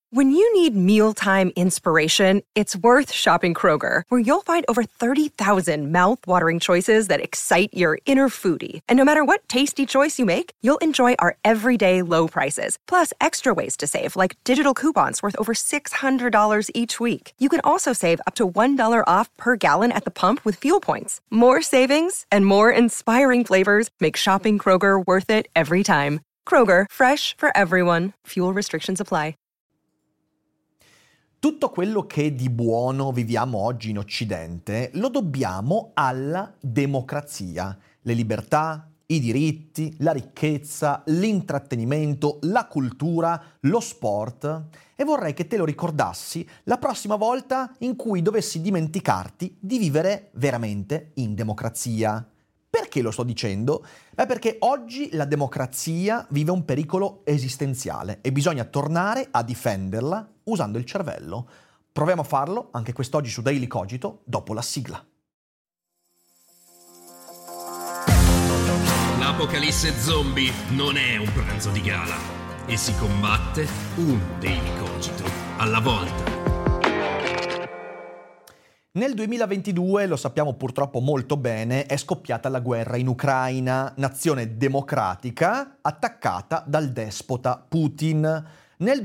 When you need mealtime inspiration, it's worth shopping Kroger, where you'll find over 30,000 mouth-watering choices that excite your inner foodie. And no matter what tasty choice you make, you'll enjoy our everyday low prices, plus extra ways to save, like digital coupons worth over $600 each week. You can also save up to $1 off per gallon at the pump with fuel points. More savings and more inspiring flavors make shopping Kroger worth it every time. Kroger, fresh for everyone. Fuel restrictions apply. Tutto quello che di buono viviamo oggi in Occidente lo dobbiamo alla democrazia. Le libertà, i diritti, la ricchezza, l'intrattenimento, la cultura, lo sport. E vorrei che te lo ricordassi la prossima volta in cui dovessi dimenticarti di vivere veramente in democrazia. Perché lo sto dicendo? Perché oggi la democrazia vive un pericolo esistenziale e bisogna tornare a difenderla usando il cervello. Proviamo a farlo anche quest'oggi su Daily Cogito dopo la sigla. L'apocalisse zombie non è un pranzo di gala e si combatte un Daily Cogito alla volta. Nel 2022, lo sappiamo purtroppo molto bene, è scoppiata la guerra in Ucraina, nazione democratica attaccata dal despota Putin. Nel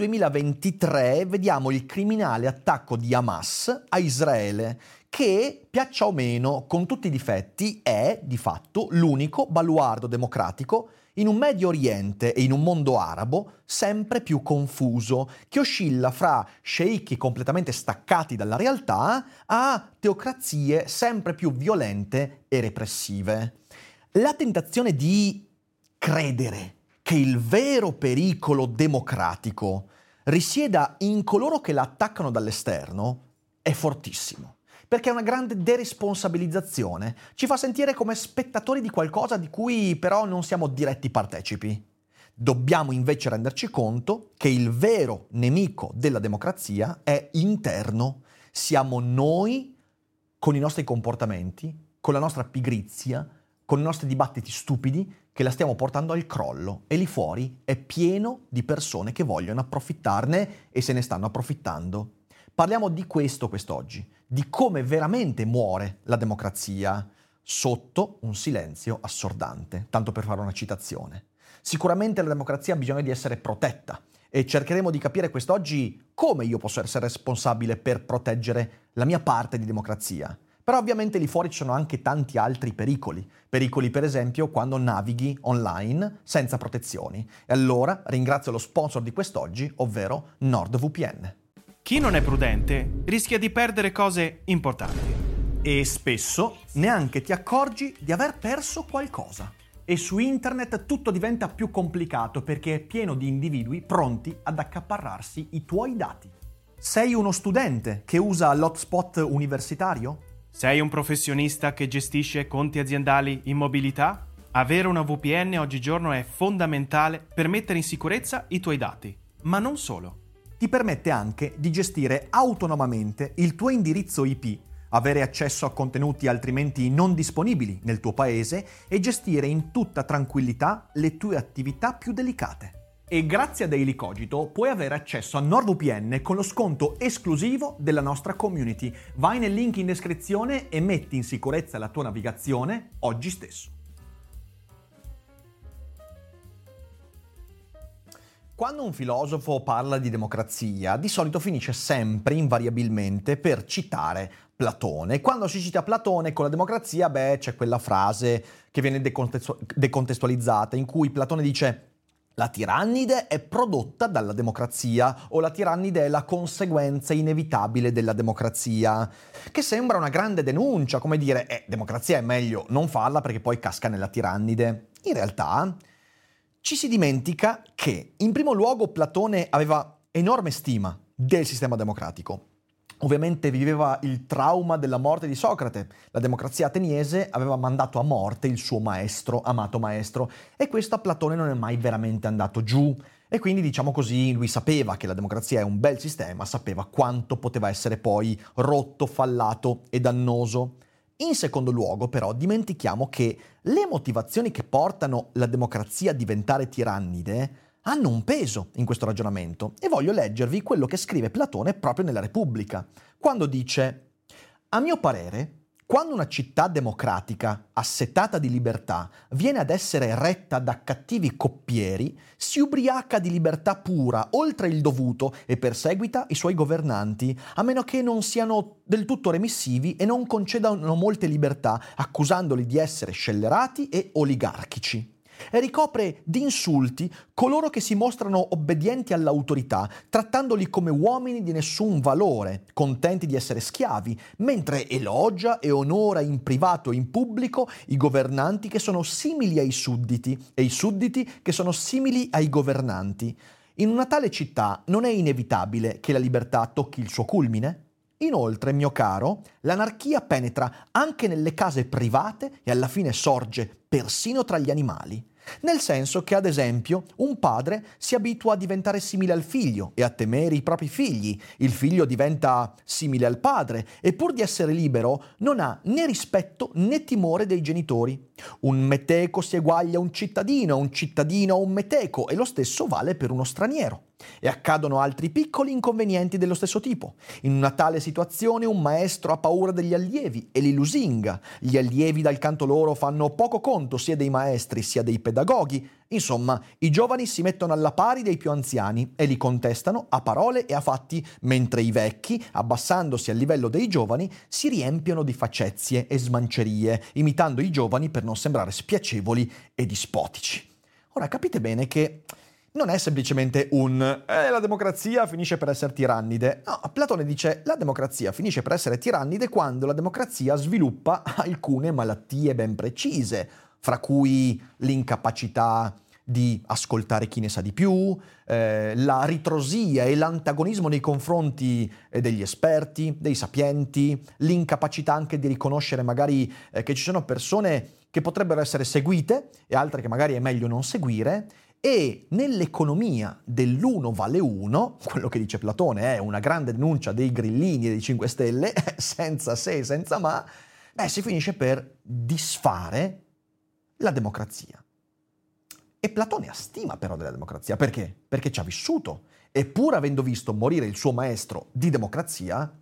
2023 vediamo il criminale attacco di Hamas a Israele, che, piaccia o meno, con tutti i difetti, è di fatto l'unico baluardo democratico in un Medio Oriente e in un mondo arabo sempre più confuso, che oscilla fra sceicchi completamente staccati dalla realtà a teocrazie sempre più violente e repressive. La tentazione di credere che il vero pericolo democratico risieda in coloro che la attaccano dall'esterno è fortissimo. Perché è una grande deresponsabilizzazione, ci fa sentire come spettatori di qualcosa di cui però non siamo diretti partecipi. Dobbiamo invece renderci conto che il vero nemico della democrazia è interno. Siamo noi con i nostri comportamenti, con la nostra pigrizia, con i nostri dibattiti stupidi che la stiamo portando al crollo e lì fuori è pieno di persone che vogliono approfittarne e se ne stanno approfittando. Parliamo di questo quest'oggi, di come veramente muore la democrazia sotto un silenzio assordante, tanto per fare una citazione. Sicuramente la democrazia ha bisogno di essere protetta e cercheremo di capire quest'oggi come io posso essere responsabile per proteggere la mia parte di democrazia. Però ovviamente lì fuori ci sono anche tanti altri pericoli. Pericoli per esempio quando navighi online senza protezioni. E allora ringrazio lo sponsor di quest'oggi, ovvero NordVPN. Chi non è prudente rischia di perdere cose importanti. E spesso neanche ti accorgi di aver perso qualcosa. E su internet tutto diventa più complicato perché è pieno di individui pronti ad accaparrarsi i tuoi dati. Sei uno studente che usa l'hotspot universitario? Sei un professionista che gestisce conti aziendali in mobilità? Avere una VPN oggigiorno è fondamentale per mettere in sicurezza i tuoi dati. Ma non solo. Ti permette anche di gestire autonomamente il tuo indirizzo IP, avere accesso a contenuti altrimenti non disponibili nel tuo paese e gestire in tutta tranquillità le tue attività più delicate. E grazie a Daily Cogito puoi avere accesso a NordVPN con lo sconto esclusivo della nostra community. Vai nel link in descrizione e metti in sicurezza la tua navigazione oggi stesso. Quando un filosofo parla di democrazia, di solito finisce sempre, invariabilmente, per citare Platone. Quando si cita Platone con la democrazia, c'è quella frase che viene decontestualizzata, in cui Platone dice la tirannide è prodotta dalla democrazia o la tirannide è la conseguenza inevitabile della democrazia, che sembra una grande denuncia, come dire, democrazia è meglio non farla perché poi casca nella tirannide. In realtà ci si dimentica che, in primo luogo, Platone aveva enorme stima del sistema democratico. Ovviamente viveva il trauma della morte di Socrate. La democrazia ateniese aveva mandato a morte il suo maestro, amato maestro, e questo a Platone non è mai veramente andato giù. E quindi, diciamo così, lui sapeva che la democrazia è un bel sistema, sapeva quanto poteva essere poi rotto, fallato e dannoso. In secondo luogo, però, dimentichiamo che le motivazioni che portano la democrazia a diventare tirannide hanno un peso in questo ragionamento e voglio leggervi quello che scrive Platone proprio nella Repubblica, quando dice: a mio parere, quando una città democratica, assetata di libertà, viene ad essere retta da cattivi coppieri, si ubriaca di libertà pura, oltre il dovuto, e perseguita i suoi governanti, a meno che non siano del tutto remissivi e non concedano molte libertà, accusandoli di essere scellerati e oligarchici. E ricopre di insulti coloro che si mostrano obbedienti all'autorità, trattandoli come uomini di nessun valore, contenti di essere schiavi, mentre elogia e onora in privato e in pubblico i governanti che sono simili ai sudditi e i sudditi che sono simili ai governanti. In una tale città non è inevitabile che la libertà tocchi il suo culmine? Inoltre, mio caro, l'anarchia penetra anche nelle case private e alla fine sorge persino tra gli animali. Nel senso che, ad esempio, un padre si abitua a diventare simile al figlio e a temere i propri figli. Il figlio diventa simile al padre e pur di essere libero non ha né rispetto né timore dei genitori. Un meteco si eguaglia a un cittadino a un meteco e lo stesso vale per uno straniero. E accadono altri piccoli inconvenienti dello stesso tipo. In una tale situazione un maestro ha paura degli allievi e li lusinga. Gli allievi dal canto loro fanno poco conto sia dei maestri sia dei pedagoghi. Insomma, i giovani si mettono alla pari dei più anziani e li contestano a parole e a fatti, mentre i vecchi, abbassandosi al livello dei giovani, si riempiono di facezie e smancerie, imitando i giovani per non sembrare spiacevoli e dispotici. Ora capite bene che non è semplicemente la democrazia finisce per essere tirannide. No, Platone dice la democrazia finisce per essere tirannide quando la democrazia sviluppa alcune malattie ben precise, fra cui l'incapacità di ascoltare chi ne sa di più, la ritrosia e l'antagonismo nei confronti degli esperti, dei sapienti, l'incapacità anche di riconoscere magari che ci sono persone che potrebbero essere seguite e altre che magari è meglio non seguire. E nell'economia dell'uno vale uno, quello che dice Platone è una grande denuncia dei grillini e dei 5 Stelle, senza se e senza ma, si finisce per disfare la democrazia. E Platone ha stima però della democrazia. Perché? Perché ci ha vissuto. E pur avendo visto morire il suo maestro di democrazia,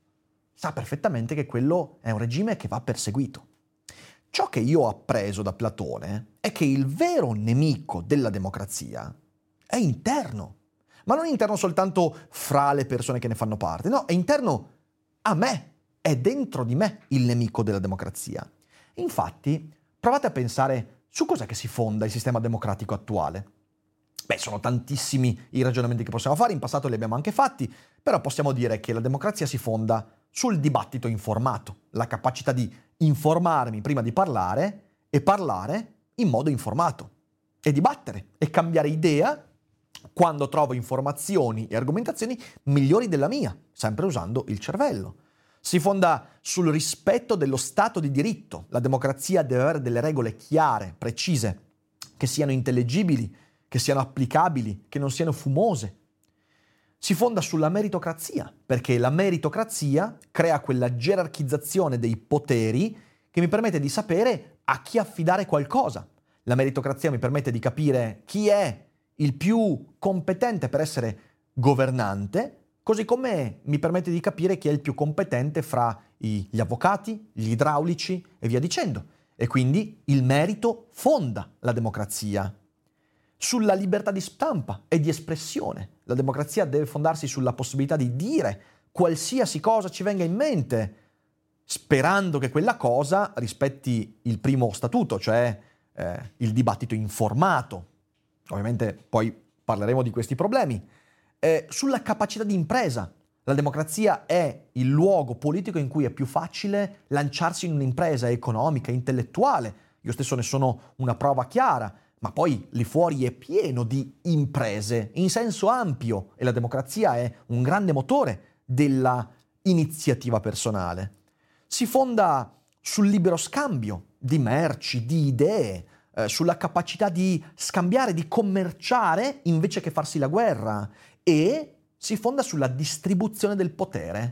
sa perfettamente che quello è un regime che va perseguito. Ciò che io ho appreso da Platone è che il vero nemico della democrazia è interno, ma non interno soltanto fra le persone che ne fanno parte, no, è interno a me, è dentro di me il nemico della democrazia. Infatti, provate a pensare su cos'è che si fonda il sistema democratico attuale. Sono tantissimi i ragionamenti che possiamo fare, in passato li abbiamo anche fatti, però possiamo dire che la democrazia si fonda sul dibattito informato, la capacità di informarmi prima di parlare e parlare in modo informato e dibattere e cambiare idea quando trovo informazioni e argomentazioni migliori della mia, sempre usando il cervello. Si fonda sul rispetto dello Stato di diritto. La democrazia deve avere delle regole chiare, precise, che siano intellegibili, che siano applicabili, che non siano fumose. Si fonda sulla meritocrazia, perché la meritocrazia crea quella gerarchizzazione dei poteri che mi permette di sapere a chi affidare qualcosa. La meritocrazia mi permette di capire chi è il più competente per essere governante, così come mi permette di capire chi è il più competente fra gli avvocati, gli idraulici e via dicendo. E quindi il merito fonda la democrazia. Sulla libertà di stampa e di espressione. La democrazia deve fondarsi sulla possibilità di dire qualsiasi cosa ci venga in mente, sperando che quella cosa rispetti il primo statuto, cioè il dibattito informato. Ovviamente poi parleremo di questi problemi. Sulla capacità di impresa. La democrazia è il luogo politico in cui è più facile lanciarsi in un'impresa economica, intellettuale. Io stesso ne sono una prova chiara. Ma poi lì fuori è pieno di imprese in senso ampio e la democrazia è un grande motore della iniziativa personale. Si fonda sul libero scambio di merci, di idee, sulla capacità di scambiare, di commerciare invece che farsi la guerra e si fonda sulla distribuzione del potere.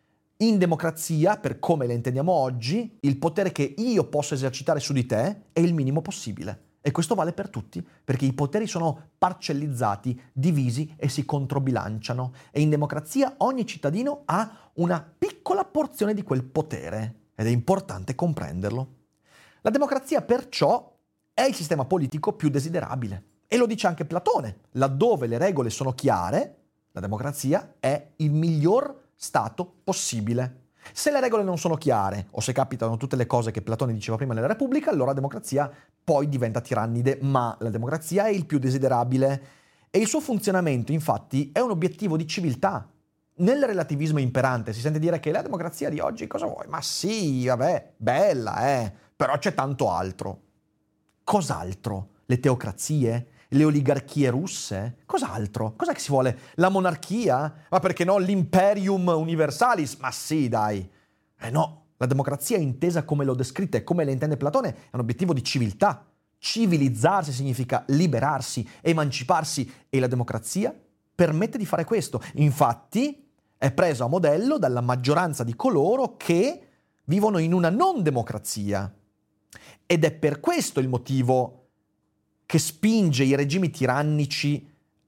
In democrazia, per come la intendiamo oggi, il potere che io posso esercitare su di te è il minimo possibile. E questo vale per tutti, perché i poteri sono parcellizzati, divisi e si controbilanciano. E in democrazia ogni cittadino ha una piccola porzione di quel potere. Ed è importante comprenderlo. La democrazia perciò è il sistema politico più desiderabile. E lo dice anche Platone. Laddove le regole sono chiare, la democrazia è il miglior stato possibile. Se le regole non sono chiare, o se capitano tutte le cose che Platone diceva prima nella Repubblica, allora la democrazia poi diventa tirannide, ma la democrazia è il più desiderabile. E il suo funzionamento, infatti, è un obiettivo di civiltà. Nel relativismo imperante si sente dire che la democrazia di oggi cosa vuoi? Ma sì, vabbè, bella, però c'è tanto altro. Cos'altro? Le teocrazie? Le oligarchie russe? Cos'altro? Cos'è che si vuole? La monarchia? Ma perché no? L'imperium universalis? Ma sì, dai. No, la democrazia intesa come l'ho descritta e come la intende Platone è un obiettivo di civiltà. Civilizzarsi significa liberarsi, emanciparsi e la democrazia permette di fare questo. Infatti è presa a modello dalla maggioranza di coloro che vivono in una non democrazia. Ed è per questo il motivo che spinge i regimi tirannici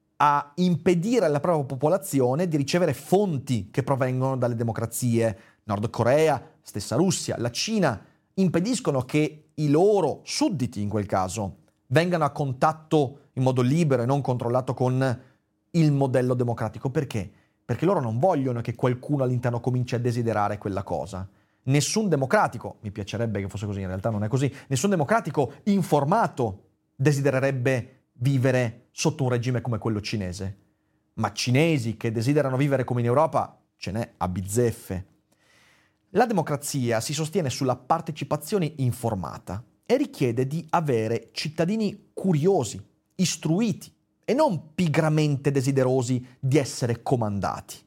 a impedire alla propria popolazione di ricevere fonti che provengono dalle democrazie. Nord Corea, stessa Russia, la Cina impediscono che i loro sudditi, in quel caso, vengano a contatto in modo libero e non controllato con il modello democratico. Perché? Perché loro non vogliono che qualcuno all'interno cominci a desiderare quella cosa. Nessun democratico, mi piacerebbe che fosse così, in realtà non è così, nessun democratico informato desidererebbe vivere sotto un regime come quello cinese. Ma cinesi che desiderano vivere come in Europa ce n'è a bizzeffe. La democrazia si sostiene sulla partecipazione informata e richiede di avere cittadini curiosi, istruiti e non pigramente desiderosi di essere comandati.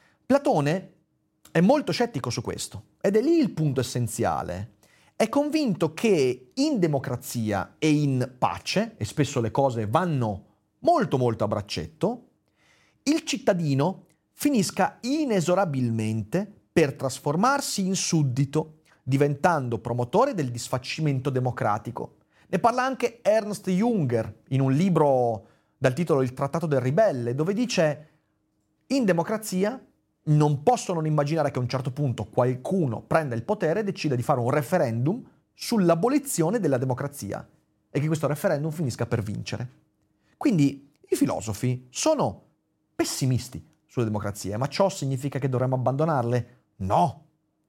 Platone è molto scettico su questo ed è lì il punto essenziale. È convinto che in democrazia e in pace, e spesso le cose vanno molto molto a braccetto, il cittadino finisca inesorabilmente per trasformarsi in suddito, diventando promotore del disfacimento democratico. Ne parla anche Ernst Junger in un libro dal titolo Il Trattato del Ribelle, dove dice: in democrazia non posso non immaginare che a un certo punto qualcuno prenda il potere e decida di fare un referendum sull'abolizione della democrazia e che questo referendum finisca per vincere. Quindi i filosofi sono pessimisti sulle democrazie, ma ciò significa che dovremmo abbandonarle? No.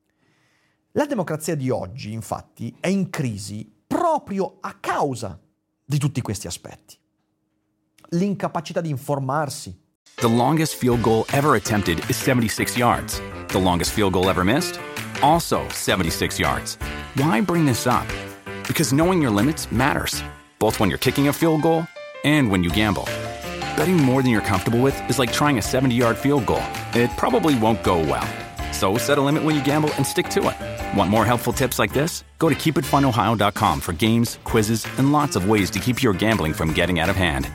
La democrazia di oggi, infatti, è in crisi proprio a causa di tutti questi aspetti. L'incapacità di informarsi. The longest field goal ever attempted is 76 yards. The longest field goal ever missed? Also 76 yards. Why bring this up? Because knowing your limits matters, both when you're kicking a field goal and when you gamble. Betting more than you're comfortable with is like trying a 70-yard field goal. It probably won't go well. So set a limit when you gamble and stick to it. Want more helpful tips like this? Go to keepitfunohio.com for games, quizzes, and lots of ways to keep your gambling from getting out of hand.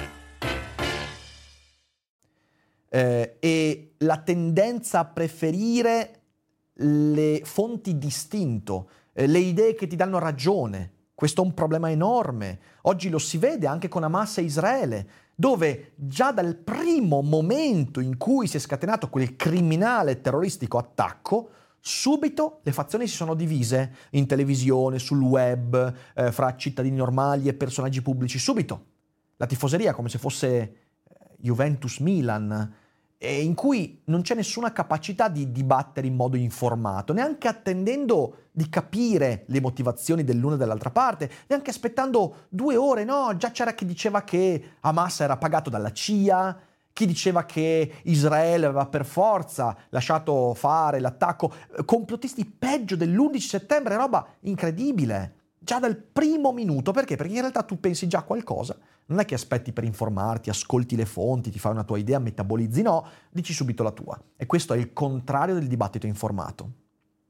E la tendenza a preferire le fonti d'istinto, le idee che ti danno ragione. Questo è un problema enorme. Oggi lo si vede anche con Hamas e Israele, dove già dal primo momento in cui si è scatenato quel criminale terroristico attacco, subito le fazioni si sono divise in televisione, sul web, fra cittadini normali e personaggi pubblici. Subito. La tifoseria come se fosse Juventus-Milan, in cui non c'è nessuna capacità di dibattere in modo informato, neanche attendendo di capire le motivazioni dell'una e dell'altra parte, neanche aspettando 2 ore, no, già c'era chi diceva che Hamas era pagato dalla CIA, chi diceva che Israele aveva per forza lasciato fare l'attacco, complottisti peggio dell'11 settembre, roba incredibile. Già dal primo minuto, perché? Perché in realtà tu pensi già qualcosa, non è che aspetti per informarti, ascolti le fonti, ti fai una tua idea, metabolizzi, no, dici subito la tua. E questo è il contrario del dibattito informato.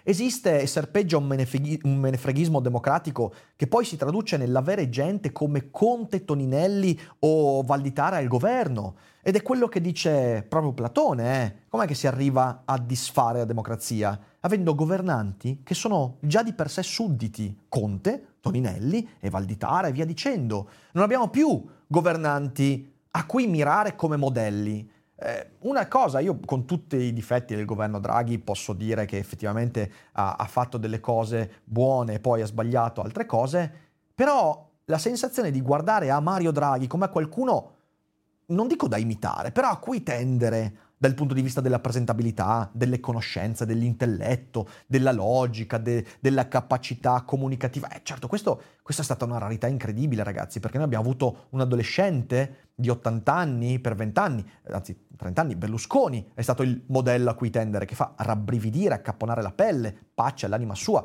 Esiste e serpeggia un menefreghismo democratico che poi si traduce nell'avere gente come Conte, Toninelli o Valditara al governo. Ed è quello che dice proprio Platone, Com'è che si arriva a disfare la democrazia? Avendo governanti che sono già di per sé sudditi, Conte, Toninelli e Valditara e via dicendo. Non abbiamo più governanti a cui mirare come modelli. Una cosa, io con tutti i difetti del governo Draghi posso dire che effettivamente ha fatto delle cose buone e poi ha sbagliato altre cose, però la sensazione di guardare a Mario Draghi come a qualcuno, non dico da imitare, però a cui tendere dal punto di vista della presentabilità, delle conoscenze, dell'intelletto, della logica, della capacità comunicativa. Certo, questo è stata una rarità incredibile, ragazzi, perché noi abbiamo avuto un adolescente di 80 anni per 20 anni, anzi 30 anni, Berlusconi è stato il modello a cui tendere, che fa rabbrividire, accapponare la pelle, pace all'anima sua.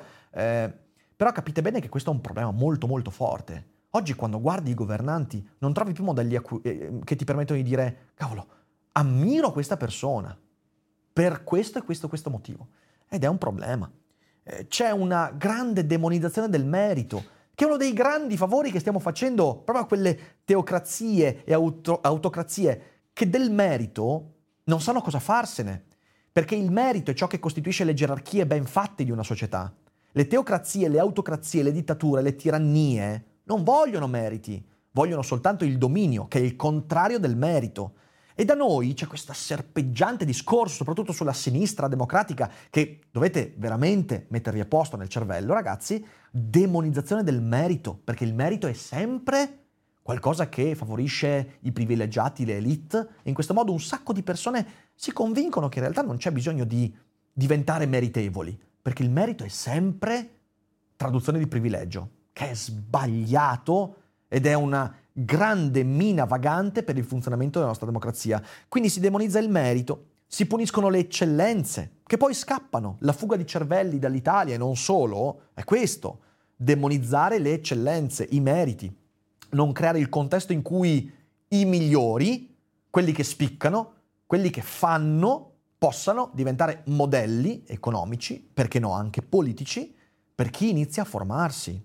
Però capite bene che questo è un problema molto molto forte. Oggi quando guardi i governanti non trovi più modelli che ti permettono di dire cavolo, ammiro questa persona per questo e questo motivo. Ed è un problema. C'è una grande demonizzazione del merito, che è uno dei grandi favori che stiamo facendo proprio a quelle teocrazie e autocrazie che del merito non sanno cosa farsene, perché il merito è ciò che costituisce le gerarchie ben fatte di una società. Le teocrazie, le autocrazie, le dittature, le tirannie non vogliono meriti, vogliono soltanto il dominio, che è il contrario del merito. E da noi c'è questo serpeggiante discorso, soprattutto sulla sinistra democratica, che dovete veramente mettervi a posto nel cervello, ragazzi, demonizzazione del merito, perché il merito è sempre qualcosa che favorisce i privilegiati, le elite, e in questo modo un sacco di persone si convincono che in realtà non c'è bisogno di diventare meritevoli, perché il merito è sempre traduzione di privilegio, che è sbagliato ed è una grande mina vagante per il funzionamento della nostra democrazia. Quindi si demonizza il merito, si puniscono le eccellenze, che poi scappano. La fuga di cervelli dall'Italia, e non solo, è questo: demonizzare le eccellenze, i meriti, non creare il contesto in cui i migliori, quelli che spiccano, quelli che fanno, possano diventare modelli economici, perché no anche politici, per chi inizia a formarsi.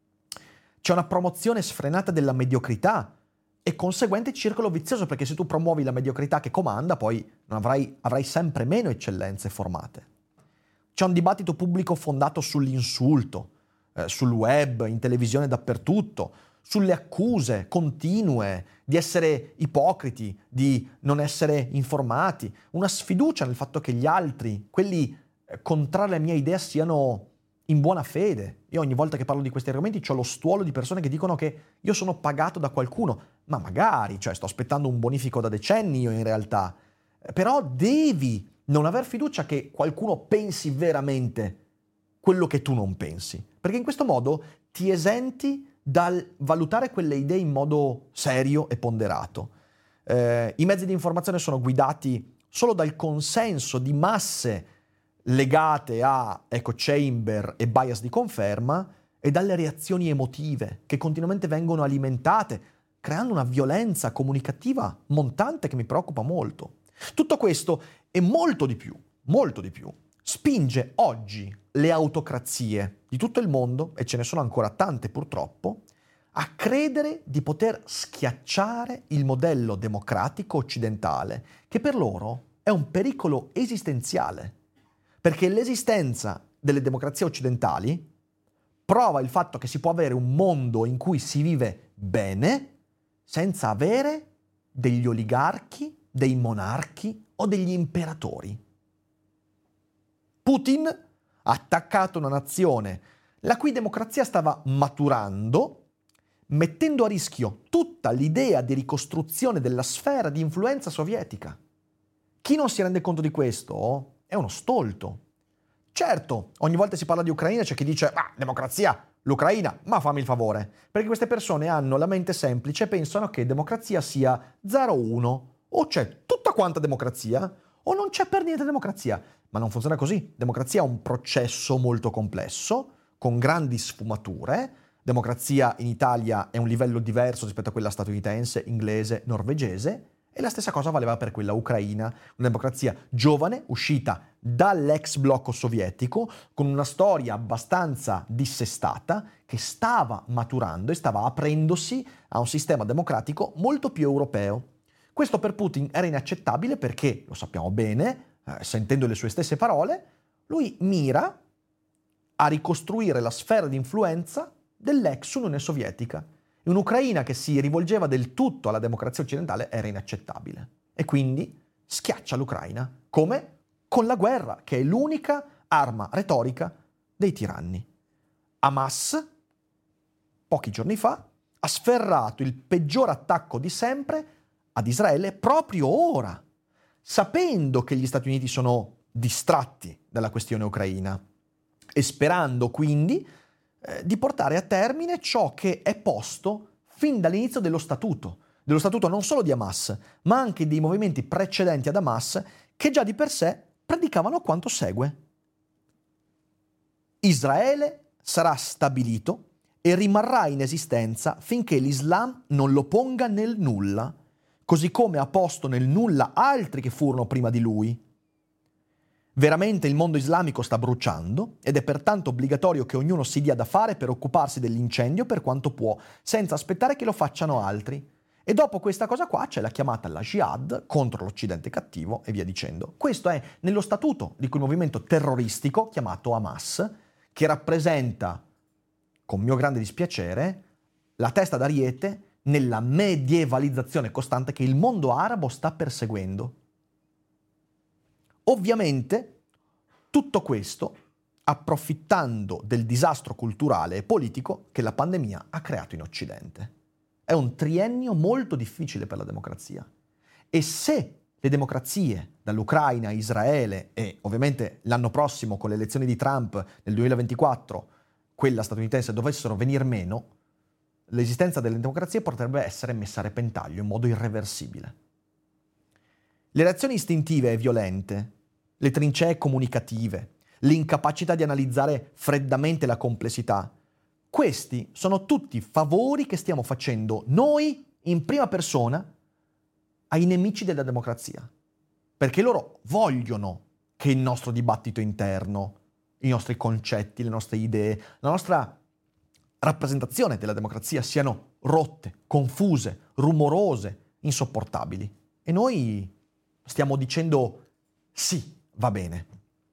C'è una promozione sfrenata della mediocrità e conseguente circolo vizioso, perché se tu promuovi la mediocrità che comanda, poi non avrai sempre meno eccellenze formate. C'è un dibattito pubblico fondato sull'insulto, sul web, in televisione, dappertutto, sulle accuse continue di essere ipocriti, di non essere informati, una sfiducia nel fatto che gli altri, quelli contrari alla mia idea, siano in buona fede. Io ogni volta che parlo di questi argomenti ho lo stuolo di persone che dicono che io sono pagato da qualcuno, ma magari, sto aspettando un bonifico da decenni io in realtà, però devi non aver fiducia che qualcuno pensi veramente quello che tu non pensi, perché in questo modo ti esenti dal valutare quelle idee in modo serio e ponderato. I mezzi di informazione sono guidati solo dal consenso di masse legate a echo chamber e bias di conferma e dalle reazioni emotive che continuamente vengono alimentate, creando una violenza comunicativa montante che mi preoccupa molto. Tutto questo e molto di più, spinge oggi le autocrazie di tutto il mondo, e ce ne sono ancora tante purtroppo, a credere di poter schiacciare il modello democratico occidentale, che per loro è un pericolo esistenziale. Perché l'esistenza delle democrazie occidentali prova il fatto che si può avere un mondo in cui si vive bene senza avere degli oligarchi, dei monarchi o degli imperatori. Putin ha attaccato una nazione la cui democrazia stava maturando, mettendo a rischio tutta l'idea di ricostruzione della sfera di influenza sovietica. Chi non si rende conto di questo è uno stolto. Certo, ogni volta si parla di Ucraina c'è chi dice democrazia, l'Ucraina, ma fammi il favore, perché queste persone hanno la mente semplice e pensano che democrazia sia 0-1, o c'è tutta quanta democrazia o non c'è per niente democrazia, ma non funziona così. Democrazia è un processo molto complesso, con grandi sfumature. Democrazia in Italia è un livello diverso rispetto a quella statunitense, inglese, norvegese, E la stessa cosa valeva per quella ucraina, una democrazia giovane, uscita dall'ex blocco sovietico, con una storia abbastanza dissestata, che stava maturando e stava aprendosi a un sistema democratico molto più europeo. Questo per Putin era inaccettabile perché, lo sappiamo bene, sentendo le sue stesse parole, lui mira a ricostruire la sfera di influenza dell'ex Unione Sovietica. Un'Ucraina che si rivolgeva del tutto alla democrazia occidentale era inaccettabile. E quindi schiaccia l'Ucraina. Come? Con la guerra, che è l'unica arma retorica dei tiranni. Hamas, pochi giorni fa, ha sferrato il peggior attacco di sempre ad Israele proprio ora, sapendo che gli Stati Uniti sono distratti dalla questione ucraina e sperando quindi di portare a termine ciò che è posto fin dall'inizio dello statuto non solo di Hamas, ma anche dei movimenti precedenti ad Hamas, che già di per sé predicavano quanto segue. Israele sarà stabilito e rimarrà in esistenza finché l'Islam non lo ponga nel nulla, così come ha posto nel nulla altri che furono prima di lui. Veramente il mondo islamico sta bruciando ed è pertanto obbligatorio che ognuno si dia da fare per occuparsi dell'incendio per quanto può, senza aspettare che lo facciano altri. E dopo questa cosa qua c'è la chiamata alla jihad contro l'Occidente cattivo e via dicendo. Questo è nello statuto di quel movimento terroristico chiamato Hamas, che rappresenta, con mio grande dispiacere, la testa d'ariete nella medievalizzazione costante che il mondo arabo sta perseguendo. Ovviamente tutto questo approfittando del disastro culturale e politico che la pandemia ha creato in Occidente. È un triennio molto difficile per la democrazia. E se le democrazie, dall'Ucraina a Israele e ovviamente l'anno prossimo con le elezioni di Trump nel 2024, quella statunitense, dovessero venir meno, l'esistenza delle democrazie potrebbe essere messa a repentaglio in modo irreversibile. Le reazioni istintive e violente, le trincee comunicative, l'incapacità di analizzare freddamente la complessità, questi sono tutti favori che stiamo facendo noi in prima persona ai nemici della democrazia, perché loro vogliono che il nostro dibattito interno, i nostri concetti, le nostre idee, la nostra rappresentazione della democrazia siano rotte, confuse, rumorose, insopportabili. E noi stiamo dicendo sì, va bene.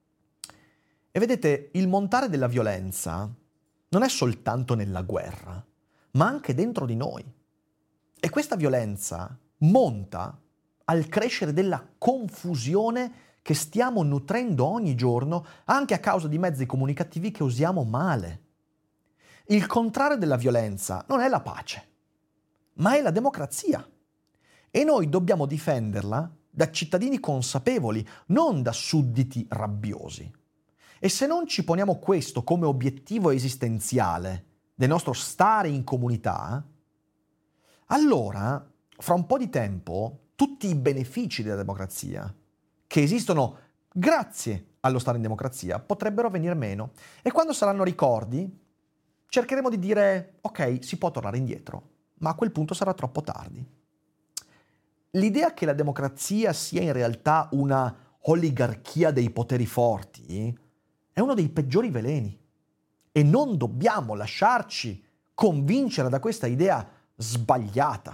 E vedete, il montare della violenza non è soltanto nella guerra, ma anche dentro di noi. E questa violenza monta al crescere della confusione che stiamo nutrendo ogni giorno anche a causa di mezzi comunicativi che usiamo male. Il contrario della violenza non è la pace, ma è la democrazia. E noi dobbiamo difenderla da cittadini consapevoli, non da sudditi rabbiosi. E se non ci poniamo questo come obiettivo esistenziale del nostro stare in comunità, allora, fra un po' di tempo, tutti i benefici della democrazia, che esistono grazie allo stare in democrazia, potrebbero venir meno. E quando saranno ricordi, cercheremo di dire, ok, si può tornare indietro, ma a quel punto sarà troppo tardi. L'idea che la democrazia sia in realtà una oligarchia dei poteri forti è uno dei peggiori veleni e non dobbiamo lasciarci convincere da questa idea sbagliata.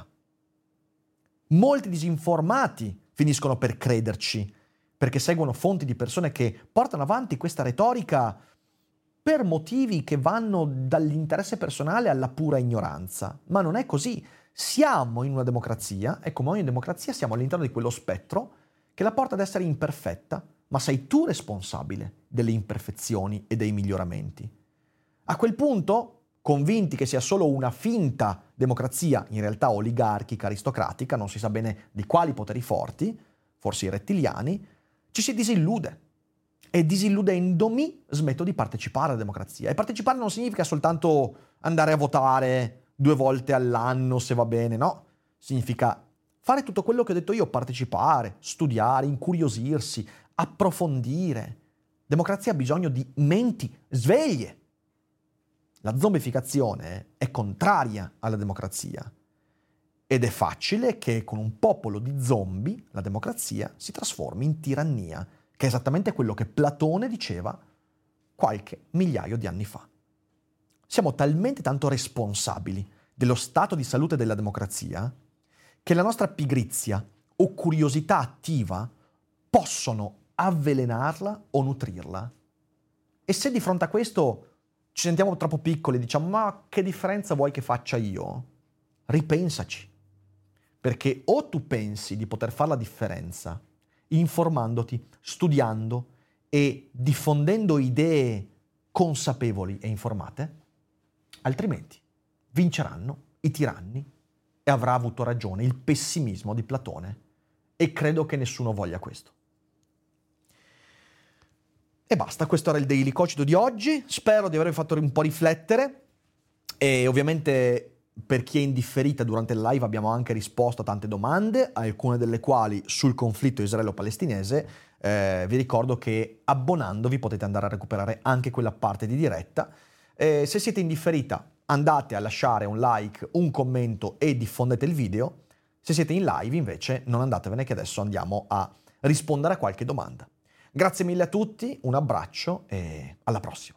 Molti disinformati finiscono per crederci perché seguono fonti di persone che portano avanti questa retorica per motivi che vanno dall'interesse personale alla pura ignoranza. Ma non è così. Siamo in una democrazia e come ogni democrazia siamo all'interno di quello spettro che la porta ad essere imperfetta, ma sei tu responsabile delle imperfezioni e dei miglioramenti. A quel punto, convinti che sia solo una finta democrazia, in realtà oligarchica, aristocratica, non si sa bene di quali poteri forti, forse i rettiliani, ci si disillude. E disilludendomi smetto di partecipare alla democrazia. E partecipare non significa soltanto andare a votare 2 volte all'anno se va bene, no. Significa fare tutto quello che ho detto io, partecipare, studiare, incuriosirsi, approfondire. Democrazia ha bisogno di menti sveglie. La zombificazione è contraria alla democrazia. ed è facile che con un popolo di zombie la democrazia si trasformi in tirannia, che è esattamente quello che Platone diceva qualche migliaio di anni fa. Siamo talmente tanto responsabili dello stato di salute della democrazia che la nostra pigrizia o curiosità attiva possono avvelenarla o nutrirla. E se di fronte a questo ci sentiamo troppo piccoli e diciamo ma che differenza vuoi che faccia io? Ripensaci. Perché o tu pensi di poter fare la differenza informandoti, studiando e diffondendo idee consapevoli e informate, altrimenti vinceranno i tiranni e avrà avuto ragione il pessimismo di Platone, e credo che nessuno voglia questo. E basta, questo era il Daily Cogito di oggi, spero di avervi fatto un po' riflettere e ovviamente per chi è indifferita durante il live abbiamo anche risposto a tante domande, alcune delle quali sul conflitto israelo-palestinese. Vi ricordo che abbonandovi potete andare a recuperare anche quella parte di diretta. Se siete indifferita andate a lasciare un like, un commento e diffondete il video. Se siete in live invece non andatevene che adesso andiamo a rispondere a qualche domanda. Grazie mille a tutti, un abbraccio e alla prossima.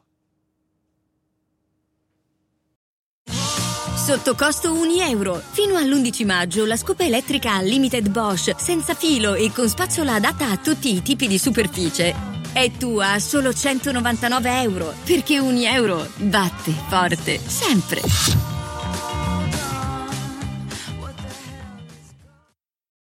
Sotto costo €1. Fino all'11 maggio la scopa elettrica Unlimited Bosch senza filo e con spazzola adatta a tutti i tipi di superficie è tua a solo €199, perché €1 batte forte sempre.